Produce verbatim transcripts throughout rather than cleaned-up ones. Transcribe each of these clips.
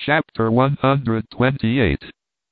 Chapter one hundred twenty-eight.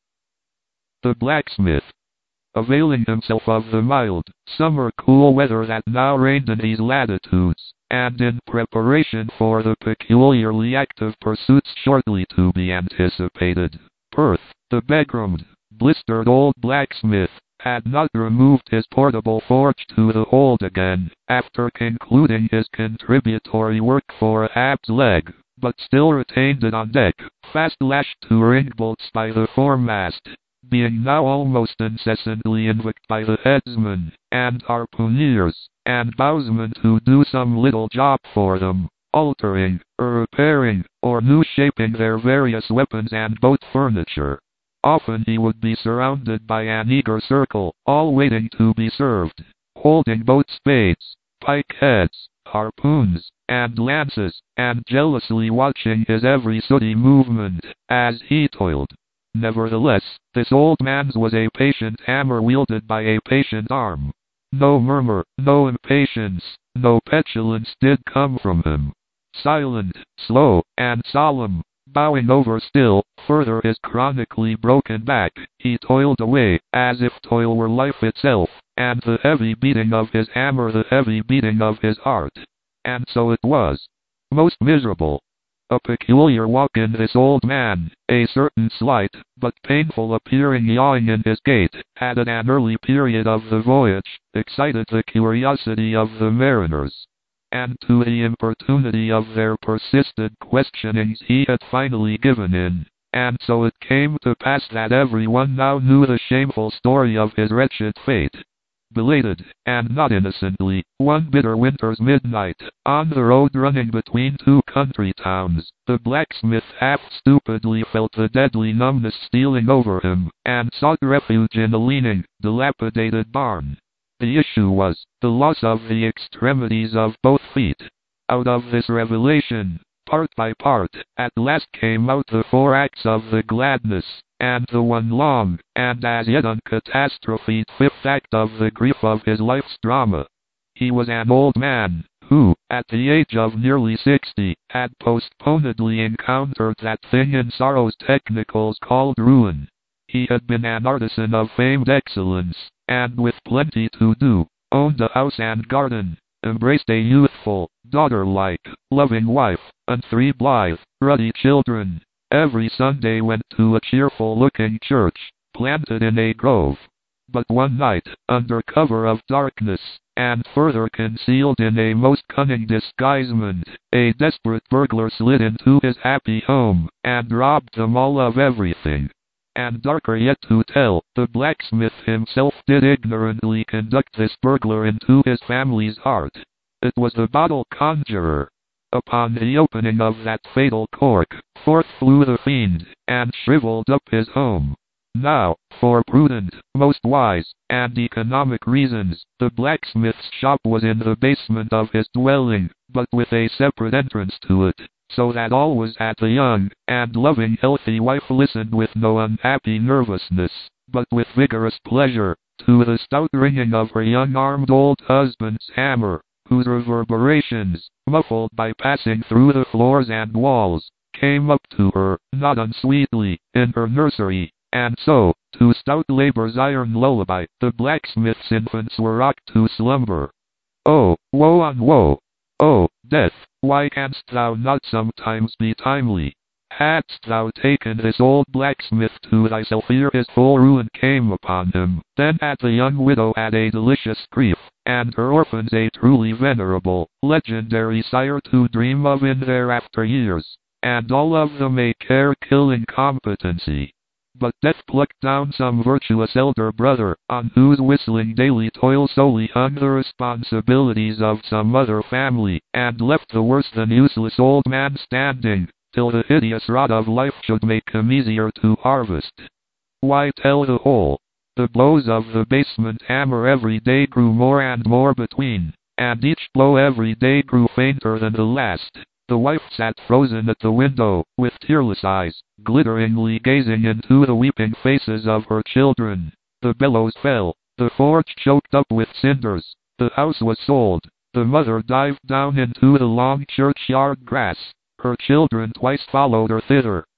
The blacksmith, availing himself of the mild, summer cool weather that now reigned in these latitudes, and in preparation for the peculiarly active pursuits shortly to be anticipated, Perth, the begrimed, blistered old blacksmith, had not removed his portable forge to the hold again, after concluding his contributory work for Ab's leg, but still retained it on deck, fast lashed to ring bolts by the foremast, being now almost incessantly invoked by the headsmen, and harpooneers, and bowsmen to do some little job for them, altering, or repairing, or new shaping their various weapons and boat furniture. Often he would be surrounded by an eager circle, all waiting to be served, holding boat spades, pike heads, harpoons, and lances, and jealously watching his every sooty movement, as he toiled. Nevertheless, this old man's was a patient hammer wielded by a patient arm. No murmur, no impatience, no petulance did come from him. Silent, slow, and solemn, bowing over still further his chronically broken back, he toiled away, as if toil were life itself, and the heavy beating of his hammer the heavy beating of his heart. And so it was. Most miserable. A peculiar walk in this old man, a certain slight, but painful appearing yawing in his gait, had at an early period of the voyage, excited the curiosity of the mariners. And to the importunity of their persistent questionings he had finally given in, and so it came to pass that everyone now knew the shameful story of his wretched fate. Belated, and not innocently, one bitter winter's midnight, on the road running between two country towns, the blacksmith half stupidly felt the deadly numbness stealing over him, and sought refuge in a leaning, dilapidated barn. The issue was the loss of the extremities of both feet. Out of this revelation, part by part, at last came out the four acts of the gladness, and the one long, and as yet uncatastrophed fifth act of the grief of his life's drama. He was an old man, who, at the age of nearly sixty, had postponedly encountered that thing in sorrow's technicals called ruin. He had been an artisan of famed excellence, and with plenty to do, owned a house and garden, embraced a youthful, daughter-like, loving wife, and three blithe, ruddy children. Every Sunday went to a cheerful-looking church, planted in a grove. But one night, under cover of darkness, and further concealed in a most cunning disguisement, a desperate burglar slid into his happy home, and robbed them all of everything. And darker yet to tell, the blacksmith himself did ignorantly conduct this burglar into his family's heart. It was the bottle conjurer. Upon the opening of that fatal cork, forth flew the fiend, and shriveled up his home. Now, for prudent, most wise, and economic reasons, the blacksmith's shop was in the basement of his dwelling, but with a separate entrance to it, so that always at the young, and loving healthy wife listened with no unhappy nervousness, but with vigorous pleasure, to the stout ringing of her young armed old husband's hammer, whose reverberations, muffled by passing through the floors and walls, came up to her, not unsweetly, in her nursery, and so, to stout labor's iron lullaby, the blacksmith's infants were rocked to slumber. Oh, woe on woe! Oh, death, why canst thou not sometimes be timely? Hadst thou taken this old blacksmith to thyself ere his full ruin came upon him, then had the young widow had a delicious grief, and her orphans a truly venerable, legendary sire to dream of in their after years, and all of them a care-killing competency. But death plucked down some virtuous elder brother, on whose whistling daily toil solely hung the responsibilities of some other family, and left the worse than useless old man standing, till the hideous rot of life should make him easier to harvest. Why tell the whole? The blows of the basement hammer every day grew more and more between, and each blow every day grew fainter than the last. The wife sat frozen at the window, with tearless eyes, glitteringly gazing into the weeping faces of her children. The bellows fell, the forge choked up with cinders, the house was sold, the mother dived down into the long churchyard grass, her children twice followed her thither,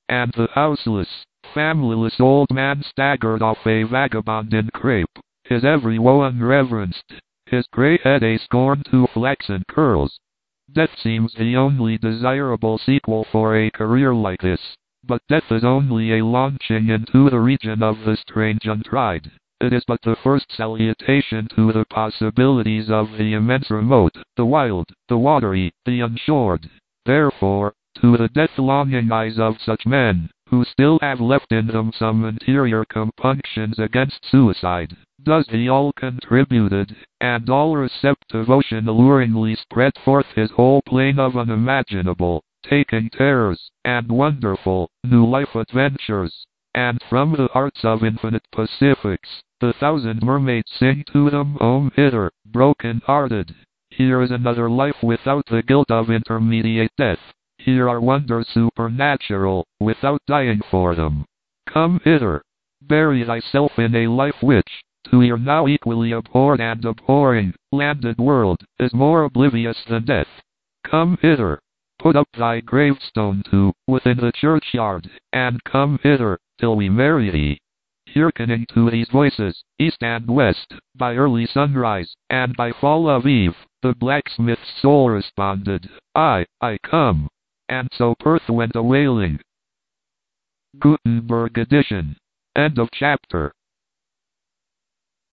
and the houseless, familyless old man staggered off a vagabond in crape, his every woe unreverenced, his grey head a scorn to flaxen curls. Death seems the only desirable sequel for a career like this, but death is only a launching into the region of the strange untried. It is but the first salutation to the possibilities of the immense remote, the wild, the watery, the unshored. Therefore, to the death-longing eyes of such men, who still have left in them some interior compunctions against suicide, does the all-contributed, and all-receptive ocean alluringly spread forth his whole plain of unimaginable, taking terrors, and wonderful, new life adventures. And from the hearts of infinite Pacifics, the thousand mermaids sing to them home hither, broken-hearted. Here is another life without the guilt of intermediate death. Here are wonders supernatural, without dying for them. Come hither. Bury thyself in a life which, to your now equally abhorred and abhorring, landed world, is more oblivious than death. Come hither. Put up thy gravestone too, within the churchyard, and come hither, till we marry thee. Hearkening to these voices, east and west, by early sunrise, and by fall of eve, the blacksmith's soul responded, I, I come. And so Perth went a wailing. Gutenberg edition. End of chapter.